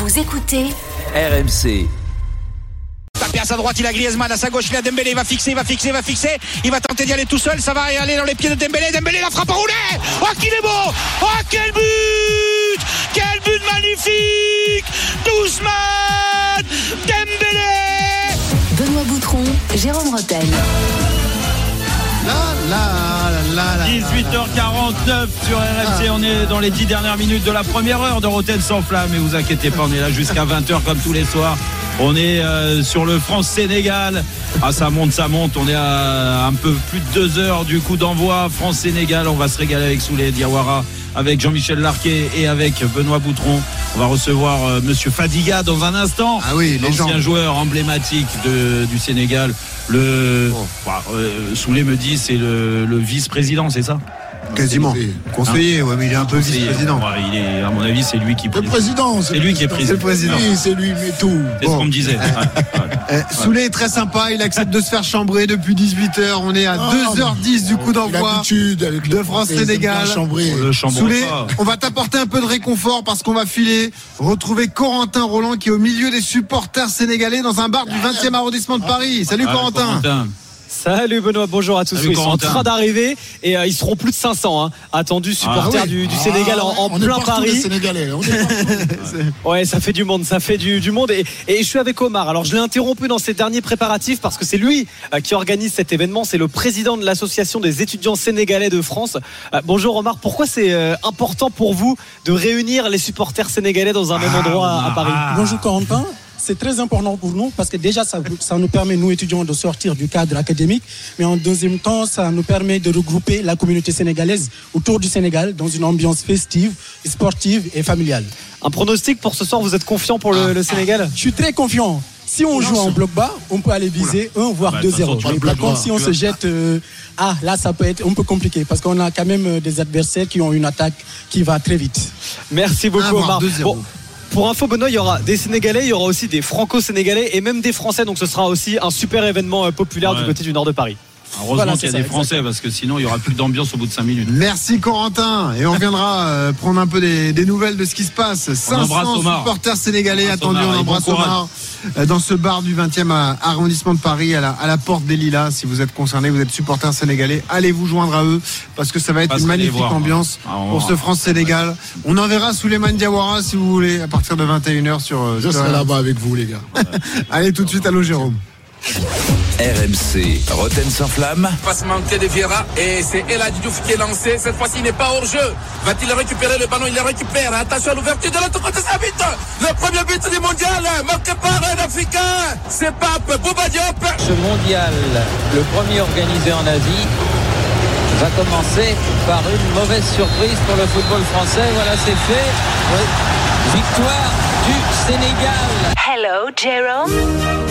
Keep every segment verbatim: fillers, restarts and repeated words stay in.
Vous écoutez R M C. Tapé à sa droite, il a Griezmann, à sa gauche il a Dembélé, il va fixer, il va fixer, il va fixer, il va tenter d'y aller tout seul, ça va aller dans les pieds de Dembélé, Dembélé la frappe enroulée. Oh qu'il est beau. Oh quel but. Quel but magnifique d'Ousmane Dembélé. Benoît Boutron, Jérôme Rotten. La, la, la, la, dix-huit heures quarante-neuf sur R M C, on est dans les dix dernières minutes de la première heure de Rotten sans flamme, mais vous inquiétez pas, on est là jusqu'à vingt heures comme tous les soirs. On est euh, sur le France-Sénégal. Ah, ça monte, ça monte. On est à un peu plus de deux heures du coup d'envoi. France-Sénégal. On va se régaler avec Souley Diawara, avec Jean-Michel Larquet et avec Benoît Boutron. On va recevoir euh, Monsieur Fadiga dans un instant. Ah oui, l'ancien joueur emblématique de, du Sénégal. Le oh. bah, euh, Souley me dit c'est le, le vice-président, c'est ça? Quasiment. Conseiller, hein ouais, mais il est un peu conseiller, vice-président. Ouais, il est, à mon avis, c'est lui qui. Le président. C'est, c'est lui qui est président. C'est le président. Oui, c'est lui, mais tout. C'est bon. Ce qu'on me disait. Ouais, ouais. Euh, Souley est très sympa. Il accepte de se faire chambrer depuis dix-huit heures. On est à ah, deux heures dix du coup d'envoi de France-Sénégal. Souley, on va t'apporter un peu de réconfort parce qu'on va filer retrouver Corentin Roland qui est au milieu des supporters sénégalais dans un bar du vingtième arrondissement de Paris. Salut ah, Corentin. Corentin. Salut Benoît, bonjour à tous. Salut, ils sont en train d'arriver et euh, ils seront plus de cinq cents hein, attendus supporters ah, oui. du, du Sénégal ah, en, en on plein est Paris. Les Sénégalais, on est ouais, ça fait du monde, ça fait du, du monde et, et je suis avec Omar. Alors je l'ai interrompu dans ses derniers préparatifs parce que c'est lui euh, qui organise cet événement. C'est le président de l'association des étudiants sénégalais de France. Euh, bonjour Omar, pourquoi c'est euh, important pour vous de réunir les supporters sénégalais dans un ah, même endroit à, à Paris? Bonjour Corentin. C'est très important pour nous parce que déjà ça, ça nous permet, nous étudiants, de sortir du cadre académique, mais en deuxième temps ça nous permet de regrouper la communauté sénégalaise autour du Sénégal dans une ambiance festive, sportive et familiale. Un pronostic pour ce soir, vous êtes confiant pour le, le Sénégal? Je suis très confiant. Si on joue en bloc bas, on peut aller viser un voire bah, deux zéro. Mais par contre, si on se jette, euh, ah là ça peut être un peu compliqué parce qu'on a quand même des adversaires qui ont une attaque qui va très vite. Merci beaucoup Omar. Bon, pour info Benoît, il y aura des Sénégalais, il y aura aussi des Franco-Sénégalais et même des Français, donc ce sera aussi un super événement populaire ouais. du côté du nord de Paris. Heureusement voilà, qu'il y a ça, des Français exactement. Parce que sinon il n'y aura plus d'ambiance au bout de cinq minutes. Merci Corentin et on viendra euh, prendre un peu des, des nouvelles de ce qui se passe. cinq cents supporters sénégalais attendus, on embrasse Omar euh, dans ce bar du vingtième arrondissement de Paris à la, à la porte des Lilas. Si vous êtes concerné, vous êtes supporter sénégalais, allez vous joindre à eux parce que ça va être Parce une magnifique voir, ambiance ah, pour voir. ce France-Sénégal. On enverra Souleymane Diawara si vous voulez à partir de vingt et une heures sur. Euh, Je serai là-bas avec vous les gars. Allez tout de suite, allô Jérôme. R M C, Rotten sans flamme. Passe manqué de Vieira et c'est El Hadji Diouf qui est lancé. Cette fois-ci, il n'est pas hors jeu. Va-t-il récupérer le ballon? Il le récupère. Attention à l'ouverture de l'autre côté, ça but. Le premier but du mondial, marqué par un Africain. C'est Pape Bouba Diop. Ce mondial, le premier organisé en Asie, va commencer par une mauvaise surprise pour le football français. Voilà, c'est fait. Oui. Victoire du Sénégal. Hello, Jérôme.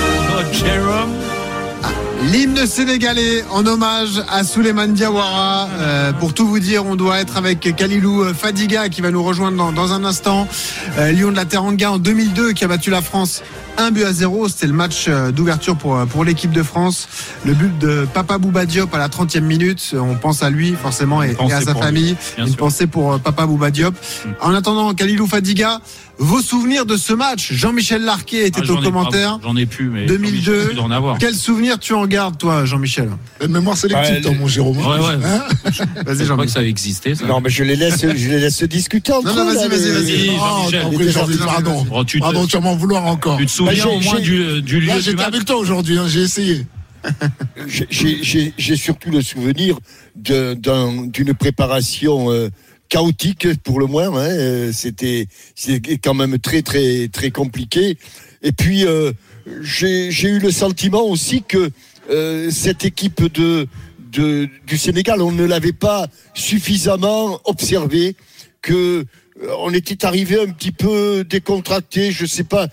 Jérôme. Ah, l'hymne sénégalais en hommage à Souleymane Diawara. Euh, pour tout vous dire, on doit être avec Khalilou Fadiga qui va nous rejoindre dans, dans un instant. Euh, Lion de la Teranga en deux mille deux qui a battu la France un but à zéro. C'était le match d'ouverture pour, pour l'équipe de France. Le but de Papa Bouba Diop à la trentième minute. On pense à lui forcément et, et à sa famille. Lui, Une sûr. pensée pour Papa Bouba Diop. Mmh. En attendant, Khalilou Fadiga, vos souvenirs de ce match? Jean-Michel Larquet était ah, au commentaire. J'en ai plus, mais deux mille deux. Quel souvenir tu en gardes, toi, Jean-Michel? Une mémoire sélective, ouais, mon Jérôme. Ouais, ouais. Hein vas-y, Jean-Michel. Que ça avait existé, ça. Non, mais je les laisse, je les laisse discuter entre eux. Non, non, vas-y, vas-y, vas-y. Oh, Jean-Michel, pardon. Oh, tu te... Pardon, tu vas m'en vouloir encore. Tu te souviens bah, au moins du, du lieu là, du j'étais match avec toi aujourd'hui, hein, j'ai essayé. j'ai, j'ai, j'ai surtout le souvenir de, d'un, d'une préparation euh, chaotique pour le moins. Hein. C'était, c'était quand même très, très, très compliqué. Et puis, euh, j'ai, j'ai eu le sentiment aussi que euh, cette équipe de, de, du Sénégal, on ne l'avait pas suffisamment observée, que on était arrivé un petit peu décontracté, je sais pas,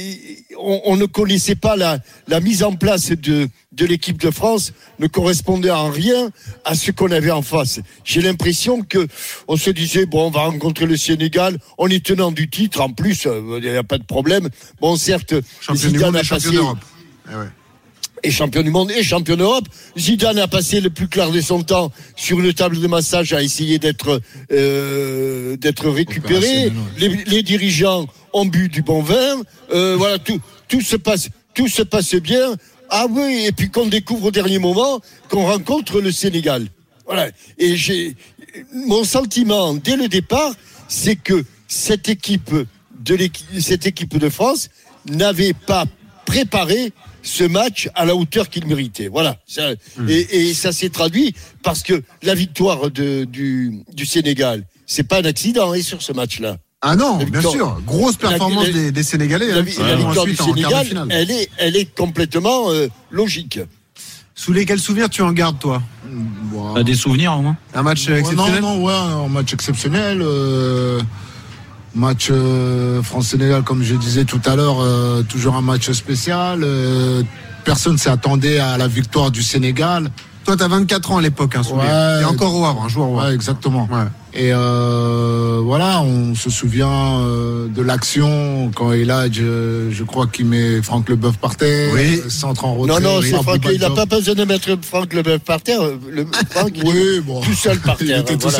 on, on ne connaissait pas la, la mise en place de, de l'équipe de France, ne correspondait en rien à ce qu'on avait en face. J'ai l'impression que on se disait, bon, on va rencontrer le Sénégal, on est tenant du titre, en plus, il n'y a pas de problème. Bon, certes, champion du monde et champion d'Europe. Eh ouais. Et champion du monde et champion d'Europe. Zidane a passé le plus clair de son temps sur une table de massage à essayer d'être euh, d'être récupéré. Les, les dirigeants ont bu du bon vin. Euh, voilà, tout tout se passe tout se passe bien. Ah oui, et puis qu'on découvre au dernier moment qu'on rencontre le Sénégal. Voilà. Et j'ai mon sentiment dès le départ, c'est que cette équipe de l'équipe, cette équipe de France n'avait pas préparé ce match à la hauteur qu'il méritait. Voilà. Ça, mmh. et, et ça s'est traduit parce que la victoire de, du, du Sénégal, c'est pas un accident hein, sur ce match-là. Ah non, bien sûr. Grosse performance la, des, des Sénégalais. La, hein, la, la victoire du Sénégal, elle est, elle est complètement euh, logique. Sous les quels souvenirs tu en gardes, toi? Wow. Des souvenirs au moins. Un match ouais, exceptionnel. Non, non, ouais, un match exceptionnel. Euh... Match euh, France-Sénégal, comme je disais tout à l'heure, euh, toujours un match spécial. Euh, personne ne s'attendait à la victoire du Sénégal. Toi, tu as vingt-quatre ans à l'époque, hein, ouais, et encore au Havre, un joueur au Havre. Ouais, exactement. Ouais. Et euh, voilà, on se souvient euh, de l'action quand Eladj, je, je crois qu'il met Franck Leboeuf par terre, oui. centre en retrait. Non, non, c'est Franck, il n'a pas besoin de mettre Franck Leboeuf par terre. Le, Franck, oui, il bon. tout seul par terre. Il était tout voilà.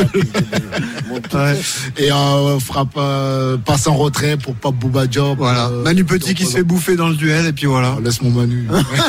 seul. Ouais. Et euh, frappe, euh, passe en retrait pour Pape Bouba Diop. Voilà. Euh, Manu Petit qui se fait bouffer dans le duel et puis voilà. Oh, laisse mon Manu.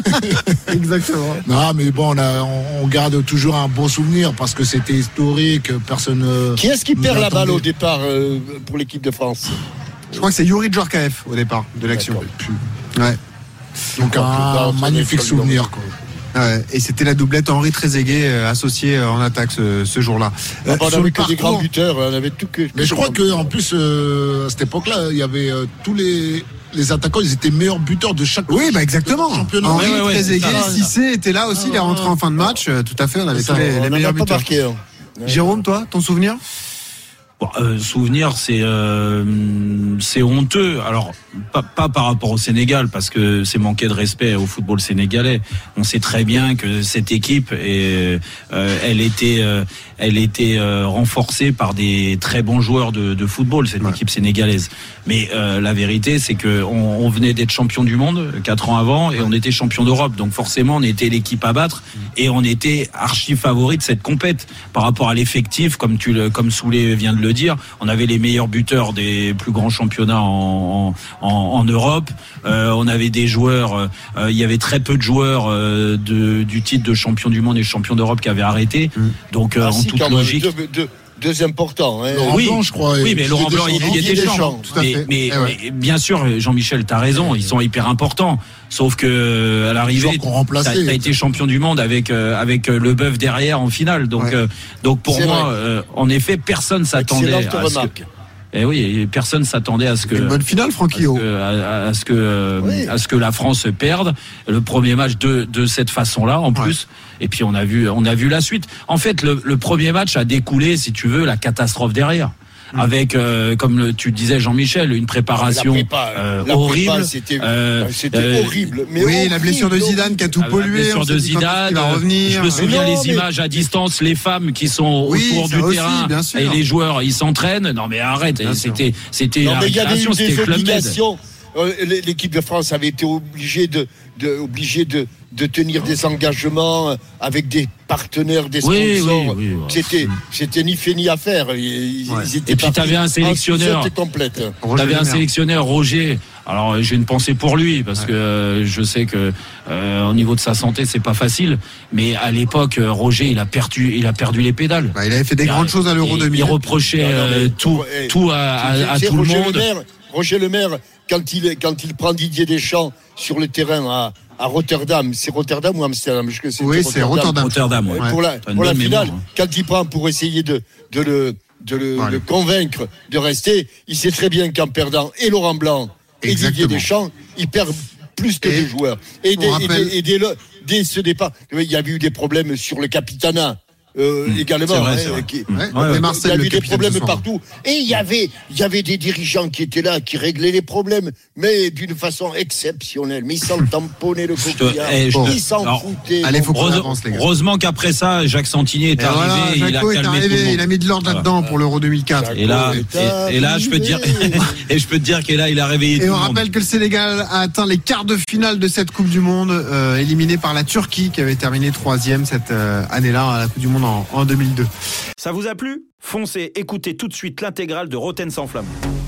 Exactement. Non, mais bon, on, a, on, on garde toujours un bon souvenir parce que c'était historique. Personne. Qui est-ce qui perd la balle au départ euh, pour l'équipe de France? Je crois que c'est Youri Djorkaeff au départ de l'action. Ouais. Donc un, un magnifique souvenir, quoi. Ouais, et c'était la doublette Henri Trezeguet euh, associée euh, en attaque ce, ce jour-là. Euh, on avait que parcours, des grands buteurs, on avait tout que. Mais je crois que en plus euh, à cette époque-là, il y avait euh, tous les les attaquants, ils étaient meilleurs buteurs de chaque. Oui, bah exactement. Henri ouais, ouais, Trezeguet, Cissé était là aussi, il est rentré en fin de match. Euh, tout à fait, on avait tous les, les meilleurs buteurs. Marqué, hein. Jérôme, toi, ton souvenir? Bon, euh, souvenir, c'est euh, c'est honteux. Alors pas, pas par rapport au Sénégal, parce que c'est manquer de respect au football sénégalais. On sait très bien que cette équipe, est, euh, elle était, euh, elle était euh, renforcée par des très bons joueurs de, de football, cette ouais. équipe sénégalaise. Mais euh, la vérité, c'est que on, on venait d'être champion du monde quatre ans avant, et on était champion d'Europe. Donc forcément, on était l'équipe à battre, et on était archi favori de cette compète par rapport à l'effectif, comme tu le, comme Soulé vient de le dire. On avait les meilleurs buteurs des plus grands championnats en, en, en Europe. Euh, on avait des joueurs. Euh, il y avait très peu de joueurs euh, de, du titre de champion du monde et champion d'Europe qui avaient arrêté. Mmh. Donc euh, ah, en si, toute logique. Deux, deux, deux importants. Hein. Laurent oui, Blanc, je crois. Oui, mais Laurent Blanc, il y a des champs. Mais, mais, eh ouais. mais bien sûr, Jean-Michel, t'as raison. Ils sont hyper importants. Sauf que à l'arrivée, t'as, t'as été champion du monde avec euh, avec Leboeuf derrière en finale. Donc ouais. euh, donc pour c'est moi, euh, en effet, personne s'attendait à ce que. Eh oui, personne s'attendait à ce que une bonne finale, Franquillo, à, à, à ce que euh, oui. à ce que la France perde le premier match de de cette façon-là en plus. Ouais. Et puis on a vu on a vu la suite. En fait, le, le premier match a découlé, si tu veux, la catastrophe derrière. Avec, euh, comme le, tu disais Jean-Michel, une préparation la prépa, euh, la horrible. Prépa, c'était euh, c'était euh, horrible. Mais oui, horrible, la blessure de Zidane qui a tout pollué. La blessure de Zidane. Va revenir. Je me souviens non, les mais... images à distance, les femmes qui sont oui, autour du aussi, terrain et les joueurs, ils s'entraînent. Non mais arrête, bien c'était sûr. c'était non, la récréation, c'était Club Med. L'équipe de France avait été obligée de, de obligée de de tenir des engagements avec des partenaires, des sponsors. Oui, oui, oui, ouais. C'était, c'était ni fait ni à faire. Ils, ouais. ils étaient et puis t'avais un sélectionneur. Complète. T'avais un sélectionneur, Roger. Alors j'ai une pensée pour lui parce ouais. que euh, je sais que euh, au niveau de sa santé c'est pas facile. Mais à l'époque, Roger il a perdu, il a perdu les pédales. Bah, il avait fait des il grandes a, choses à l'Euro deux mille. Il reprochait non, non, mais, euh, tout, et, tout à, à, à tout Roger le monde. Le Maire, Roger Le Maire, quand il quand il prend Didier Deschamps sur le terrain à à Rotterdam, c'est Rotterdam ou Amsterdam? Je sais, c'est oui, Rotterdam. c'est Rotterdam. Rotterdam ouais. Pour la, pour la finale, mémoire, hein. Quand il prend pour essayer de, de le, de le, ouais. le convaincre de rester, il sait très bien qu'en perdant et Laurent Blanc et Exactement. Didier Deschamps, il perd plus que et deux joueurs. Et, dès, rappelle... et, dès, et dès, le, dès ce départ, il y a eu des problèmes sur le capitanat. euh, Mmh. également. C'est vrai, hein, c'est vrai. qui- Mmh. Ouais, Ouais, et il Marcel, y le avait des capitaine problèmes ce soir. partout. Et il y avait, il y avait des dirigeants qui étaient là, qui réglaient les problèmes, mais d'une façon exceptionnelle. Mais ils s'en tamponnaient le Je te- coquillard. eh, je te- Ils s'en alors, foutaient. allez, faut qu'on Heureuse- avance, les gars. Heureusement qu'après ça, Jacques Santini est Et arrivé. voilà, et il a Jaco est calmé tout le arrivé, monde. il a mis de l'ordre Voilà. là-dedans pour l'Euro deux mille quatre. Et là, est et, et là, je peux te dire, et je peux te dire que là, il a réveillé Et tout on le monde. rappelle que le Sénégal a atteint les quarts de finale de cette Coupe du Monde, euh, éliminé par la Turquie qui avait terminé troisième cette euh, année-là à la Coupe du Monde en, en deux mille deux. Ça vous a plu ? Foncez, écoutez tout de suite l'intégrale de Rotten sans flamme.